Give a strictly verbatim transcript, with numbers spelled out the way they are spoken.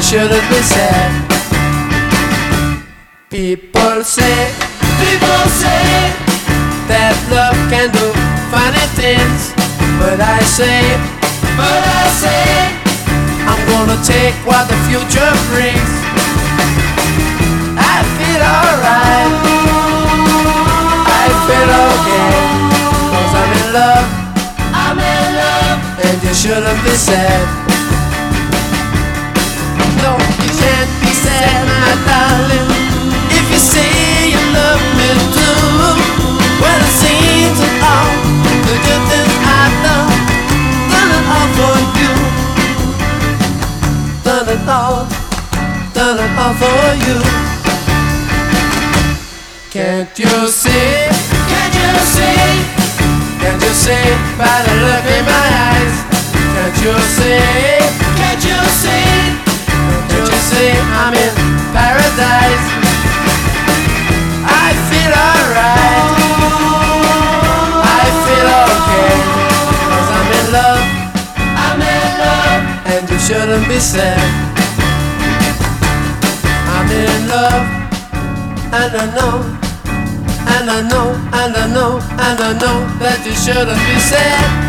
shouldn't be sad. People say, people say that love can do funny things, but I say, but I say I'm gonna take what the future brings. I feel alright, I feel okay, 'cause I'm in love, I'm in love, and you shouldn't be sad. No, you can't be sad, my darling, if you say you love me too. Well, it seems that all the good things I've done, done it all for you, done it all, done it all for you. Can't you see, can't you see, can't you see by the look in my eyes? Can't you see, can't you see, can't you see I'm in paradise? I feel alright, I feel okay, 'cause I'm in love, I'm in love, and you shouldn't be sad. I'm in love, and I know, and I know, and I know, and I know that you shouldn't be sad.